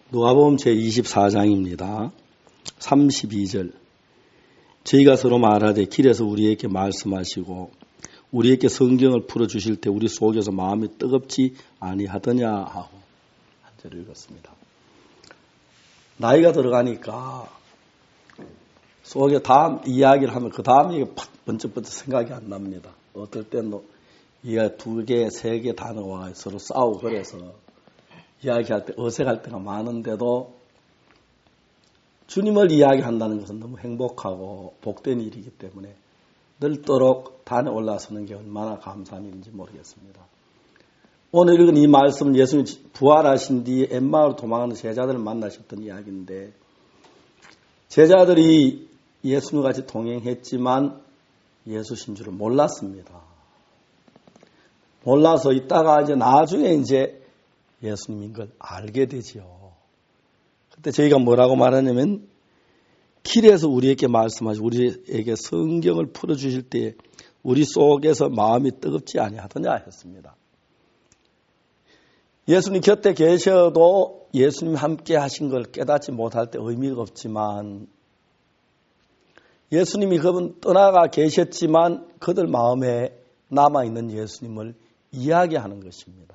누가복음 제24장입니다. 32절. 저희가 서로 말하되 길에서 우리에게 말씀하시고 우리에게 성경을 풀어주실 때 우리 속에서 마음이 뜨겁지 아니하더냐 하고 한 절을 읽었습니다. 나이가 들어가니까 속에 다음 이야기를 하면 그 다음 얘기가 팍 번쩍번쩍 생각이 안 납니다. 어떨 때는 이가 두 개, 세 개 단어와 서로 싸우고 그래서 이야기할 때 어색할 때가 많은데도 주님을 이야기한다는 것은 너무 행복하고 복된 일이기 때문에 늘도록 단에 올라서는 게 얼마나 감사한 일인지 모르겠습니다. 오늘 읽은 이 말씀은 예수님이 부활하신 뒤에 엠마오로 도망하는 제자들을 만나셨던 이야기인데 제자들이 예수님과 같이 동행했지만 예수신 줄을 몰랐습니다. 몰라서 있다가 나중에 예수님인 걸 알게 되지요. 그때 저희가 뭐라고 말하냐면 길에서 우리에게 말씀하시고 우리에게 성경을 풀어주실 때 우리 속에서 마음이 뜨겁지 아니하더냐 했습니다. 예수님 곁에 계셔도 예수님 함께 하신 걸 깨닫지 못할 때 의미가 없지만 예수님이 그분 떠나가 계셨지만 그들 마음에 남아있는 예수님을 이야기하는 것입니다.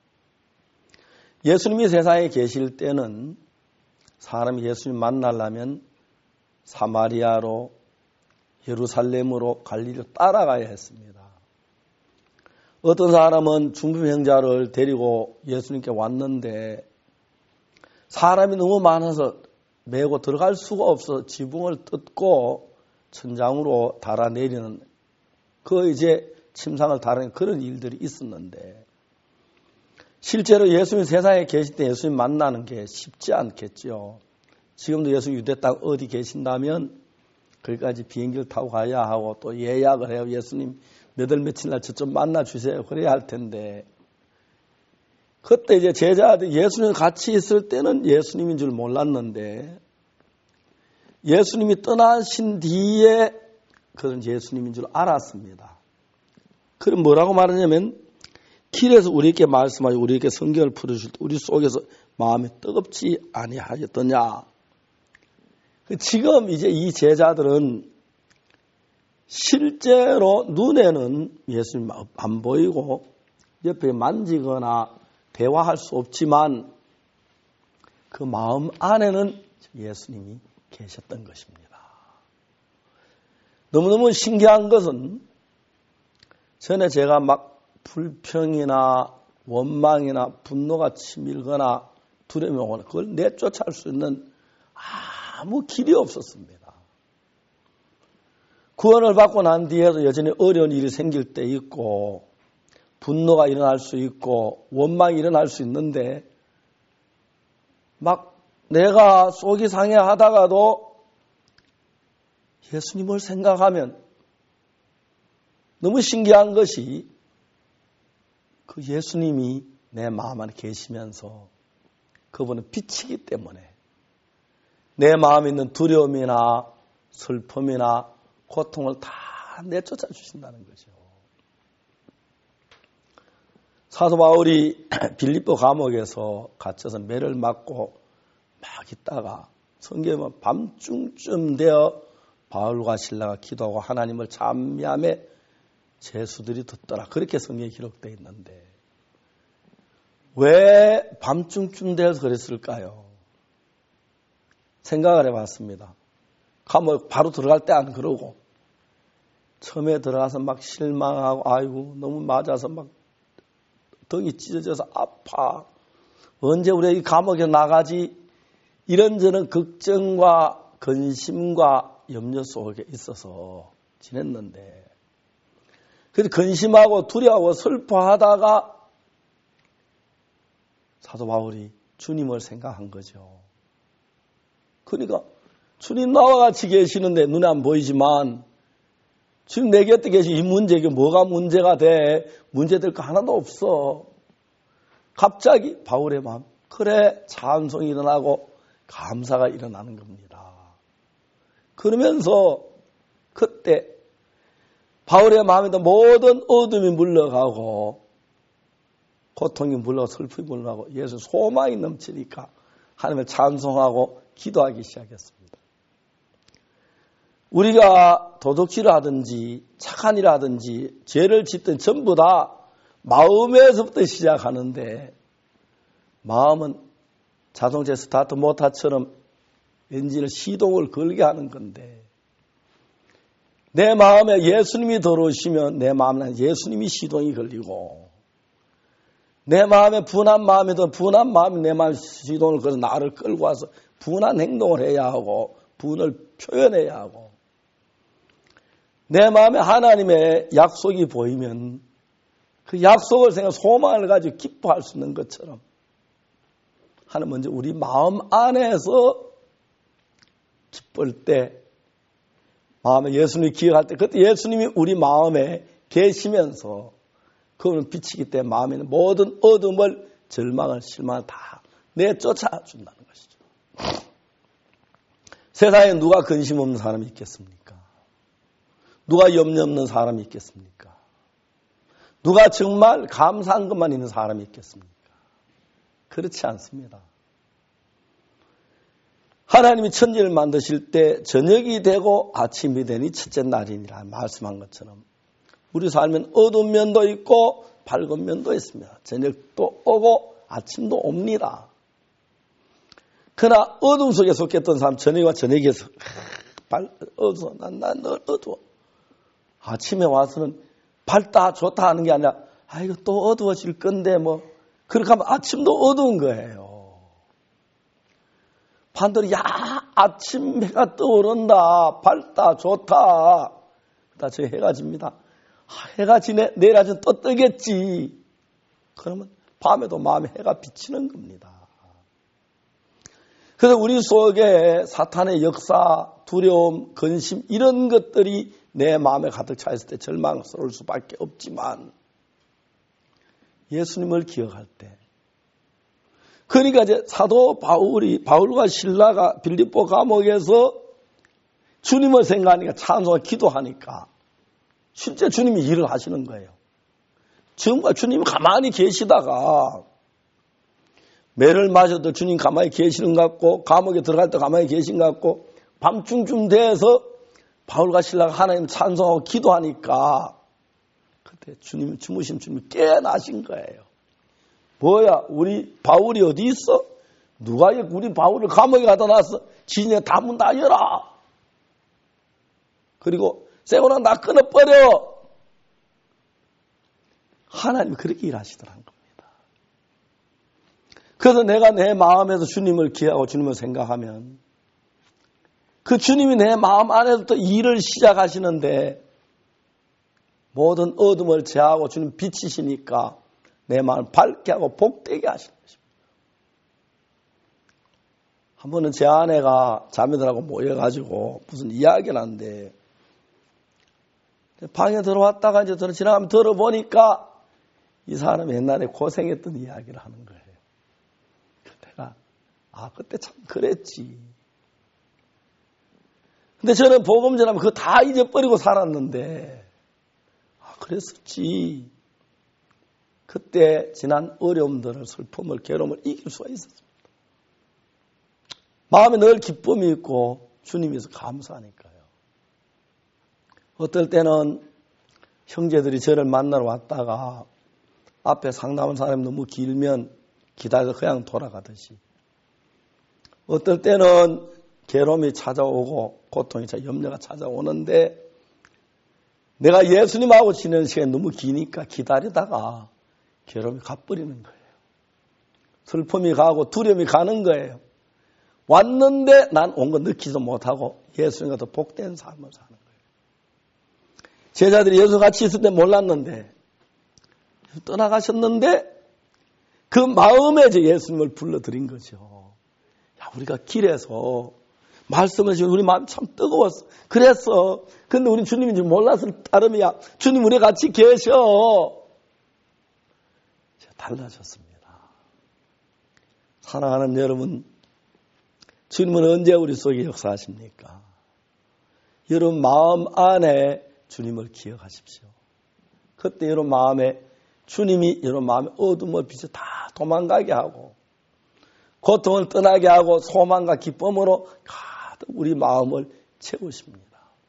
예수님이 세상에 계실 때는 사람이 예수님 만나려면 사마리아로 예루살렘으로 갈릴리로 따라가야 했습니다. 어떤 사람은 중풍병자를 데리고 예수님께 왔는데 사람이 너무 많아서 메고 들어갈 수가 없어 지붕을 뜯고 천장으로 달아내리는 침상을 달아내는 그런 일들이 있었는데 실제로 예수님 세상에 계실 때 예수님 만나는 게 쉽지 않겠죠. 지금도 예수님 유대 땅 어디 계신다면 거기까지 비행기를 타고 가야 하고 또 예약을 해요. 예수님 몇 월 며칠 날 저좀 만나 주세요. 그래야 할 텐데 그때 제자들이 예수님 같이 있을 때는 예수님인 줄 몰랐는데 예수님이 떠나신 뒤에 그런 예수님인 줄 알았습니다. 그럼 뭐라고 말하냐면 길에서 우리에게 말씀하시고 우리에게 성경을 풀어주실 때 우리 속에서 마음이 뜨겁지 아니하였더냐. 지금 이 제자들은 실제로 눈에는 예수님 안 보이고 옆에 만지거나 대화할 수 없지만 그 마음 안에는 예수님이 계셨던 것입니다. 너무너무 신기한 것은 전에 제가 불평이나 원망이나 분노가 치밀거나 두려움이 오거나 그걸 내쫓아할 수 있는 아무 길이 없었습니다. 구원을 받고 난 뒤에도 여전히 어려운 일이 생길 때 있고 분노가 일어날 수 있고 원망이 일어날 수 있는데 내가 속이 상해하다가도 예수님을 생각하면 너무 신기한 것이 그 예수님이 내 마음 안에 계시면서 그분은 빛이기 때문에 내 마음에 있는 두려움이나 슬픔이나 고통을 다 내쫓아 주신다는 거죠. 사도 바울이 빌립보 감옥에서 갇혀서 매를 맞고 막 있다가 성경에 밤중쯤 되어 바울과 실라가 기도하고 하나님을 찬미하며 제수들이 듣더라. 그렇게 성경에 기록되어 있는데 왜 밤중쯤 되어서 그랬을까요? 생각을 해봤습니다. 감옥 바로 들어갈 때 안 그러고 처음에 들어가서 실망하고 아이고 너무 맞아서 등이 찢어져서 아파. 언제 우리 이 감옥에 나가지? 이런저런 걱정과 근심과 염려 속에 있어서 지냈는데 그래서 근심하고 두려워하고 슬퍼하다가 사도 바울이 주님을 생각한 거죠. 그러니까 주님 나와 같이 계시는데 눈에 안 보이지만 지금 내 곁에 계신 이 문제 이게 뭐가 문제가 돼? 문제될 거 하나도 없어. 갑자기 바울의 마음 그래 찬송이 일어나고 감사가 일어나는 겁니다. 그러면서 그때 바울의 마음에도 모든 어둠이 물러가고 고통이 물러가고 슬픔이 물러가고 예수 소망이 넘치니까 하나님을 찬송하고 기도하기 시작했습니다. 우리가 도둑질을 하든지 착한 일을 하든지 죄를 짓든 전부 다 마음에서부터 시작하는데 마음은 자동차 스타트 모터처럼 엔진을 시동을 걸게 하는 건데 내 마음에 예수님이 들어오시면 내 마음에 예수님이 시동이 걸리고 내 마음에 분한 마음이든 분한 마음이 내 마음에 시동을 걸어서 나를 끌고 와서 분한 행동을 해야 하고 분을 표현해야 하고 내 마음에 하나님의 약속이 보이면 그 약속을 생각 소망을 가지고 기뻐할 수 있는 것처럼 하나님 먼저 우리 마음 안에서 기쁠 때 마음에 예수님이 기억할 때 그때 예수님이 우리 마음에 계시면서 그분은 빛이기 때문에 마음에 있는 모든 어둠을 절망을 실망을 다 내쫓아 준다는 것이죠. 세상에 누가 근심 없는 사람이 있겠습니까? 누가 염려 없는 사람이 있겠습니까? 누가 정말 감사한 것만 있는 사람이 있겠습니까? 그렇지 않습니다. 하나님이 천지를 만드실 때 저녁이 되고 아침이 되니 첫째 날이니라 말씀한 것처럼 우리 삶은 어두운 면도 있고 밝은 면도 있습니다. 저녁도 오고 아침도 옵니다. 그러나 어둠 속에 속했던 사람 저녁과 저녁에서 어두워 난 늘 어두워. 아침에 와서는 밝다 좋다 하는 게 아니라 이거 또 어두워질 건데 뭐 그렇게 하면 아침도 어두운 거예요. 반대로 아침 해가 떠오른다 밝다 좋다 다 저기 해가 집니다. 해가 지네 내일 아침 또 뜨겠지. 그러면 밤에도 마음에 해가 비치는 겁니다. 그래서 우리 속에 사탄의 역사, 두려움, 근심 이런 것들이 내 마음에 가득 차 있을 때 절망스러울 수밖에 없지만 예수님을 기억할 때 그러니까 이제 사도 바울과 실라가 빌립보 감옥에서 주님을 생각하니까 찬송하고 기도하니까 실제 주님이 일을 하시는 거예요. 정말 주님이 가만히 계시다가 매를 맞아도 주님 가만히 계시는 것 같고 감옥에 들어갈 때 가만히 계신 것 같고 밤중쯤 돼서 바울과 실라가 하나님 찬송하고 기도하니까 그때 주님 주무신 주님이 깨어나신 거예요. 뭐야 우리 바울이 어디 있어? 누가 우리 바울을 감옥에 가다 놨어? 진에 다 문 다 열어. 그리고 세고랑 나 끊어버려. 하나님이 그렇게 일하시더라는 겁니다. 그래서 내가 내 마음에서 주님을 기하고 주님을 생각하면 그 주님이 내 마음 안에서부터 일을 시작하시는데 모든 어둠을 제하고 주님 빛이시니까 내 마음을 밝게 하고 복되게 하시는 것입니다. 한 번은 제 아내가 자매들하고 모여가지고 무슨 이야기를 하는데 방에 들어왔다가 이제 지나가면 들어보니까 이 사람이 옛날에 고생했던 이야기를 하는 거예요. 내가 그때 참 그랬지. 근데 저는 복음 전하면 그거 다 잊어버리고 살았는데 그랬었지. 그때 지난 어려움들을 슬픔을 괴로움을 이길 수가 있었습니다. 마음에 늘 기쁨이 있고 주님께서 감사하니까요. 어떨 때는 형제들이 저를 만나러 왔다가 앞에 상담한 사람이 너무 길면 기다려서 그냥 돌아가듯이 어떨 때는 괴로움이 찾아오고 고통이 염려가 찾아오는데 내가 예수님하고 지내는 시간이 너무 기니까 기다리다가 괴로움이 가버리는 거예요. 슬픔이 가고 두려움이 가는 거예요. 왔는데 난 온 거 느끼지도 못하고 예수님과 더 복된 삶을 사는 거예요. 제자들이 예수 같이 있을 때 몰랐는데 떠나가셨는데 그 마음에 이제 예수님을 불러드린 거죠. 우리가 길에서 말씀을 하시고 우리 마음이 참 뜨거웠어. 그랬어. 근데 우리 주님인지 몰랐을 따름이야. 주님 우리 같이 계셔. 달라졌습니다. 사랑하는 여러분, 주님은 언제 우리 속에 역사하십니까? 여러분 마음 안에 주님을 기억하십시오. 그때 여러분 마음에 주님이 여러분 마음에 어둠을 빛을 다 도망가게 하고 고통을 떠나게 하고 소망과 기쁨으로 가득 우리 마음을 채우십니다.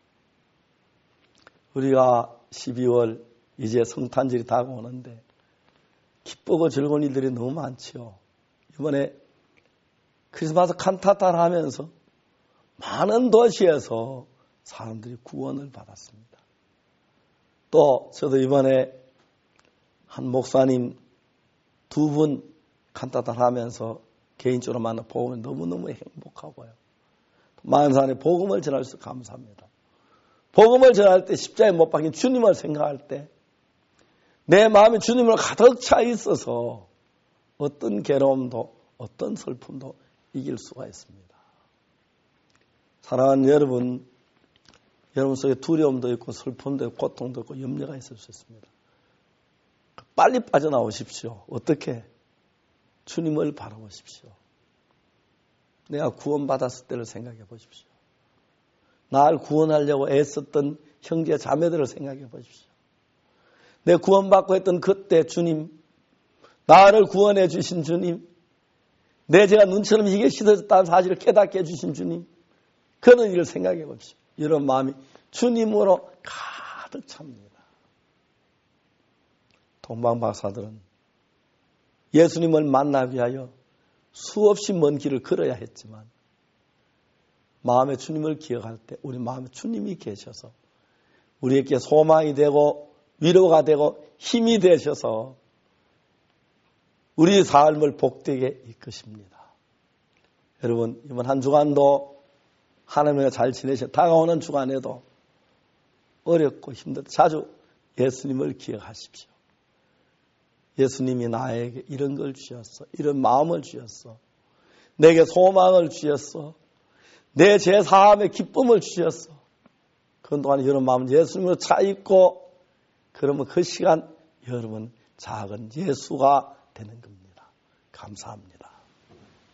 우리가 12월 이제 성탄절이 다가오는데 기쁘고 즐거운 일들이 너무 많지요. 이번에 크리스마스 칸타타를 하면서 많은 도시에서 사람들이 구원을 받았습니다. 또 저도 이번에 한 목사님 2분 칸타타를 하면서 개인적으로 만나 복음을 너무너무 행복하고요. 많은 사람이 복음을 전할 수 감사합니다. 복음을 전할 때 십자가에 못 박힌 주님을 생각할 때 내 마음이 주님으로 가득 차 있어서 어떤 괴로움도 어떤 슬픔도 이길 수가 있습니다. 사랑하는 여러분 속에 두려움도 있고 슬픔도 있고 고통도 있고 염려가 있을 수 있습니다. 빨리 빠져나오십시오. 어떻게? 주님을 바라보십시오. 내가 구원받았을 때를 생각해 보십시오. 나를 구원하려고 애썼던 형제 자매들을 생각해 보십시오. 내 구원받고 했던 그때 주님, 나를 구원해 주신 주님, 내 죄가 눈처럼 희게 씻어졌다는 사실을 깨닫게 해주신 주님, 그런 일을 생각해 보십시오. 이런 마음이 주님으로 가득 찹니다. 동방박사들은 예수님을 만나기 위하여 수없이 먼 길을 걸어야 했지만 마음에 주님을 기억할 때 우리 마음에 주님이 계셔서 우리에게 소망이 되고 위로가 되고 힘이 되셔서 우리 삶을 복되게 이끄십니다. 여러분 이번 한 주간도 하나님과 잘 지내셔 다가오는 주간에도 어렵고 힘들다 자주 예수님을 기억하십시오. 예수님이 나에게 이런 걸 주셨어. 이런 마음을 주셨어. 내게 소망을 주셨어. 내 죄사함의 기쁨을 주셨어. 그동안 이런 마음은 예수님으로 차 있고 그러면 그 시간 여러분 작은 예수가 되는 겁니다. 감사합니다.